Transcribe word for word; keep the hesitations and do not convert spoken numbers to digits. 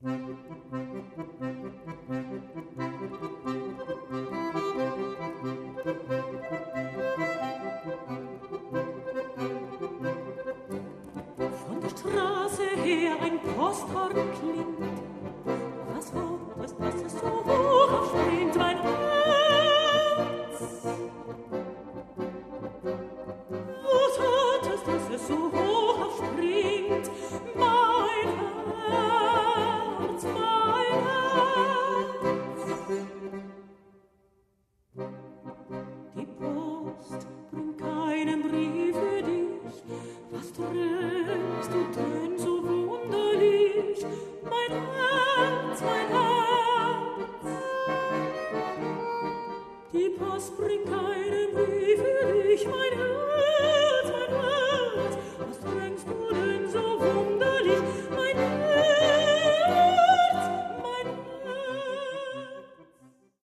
Von der Straße her ein Posthorn klingt. Was Wort ist, dass es so hoch aufspringt, mein Herz? Was hat es, dass es so hoch aufspringt, mein Herz, mein Herz? Die Post bringt keinen Brief für dich. Was trägst du denn so wunderlich, mein Herz?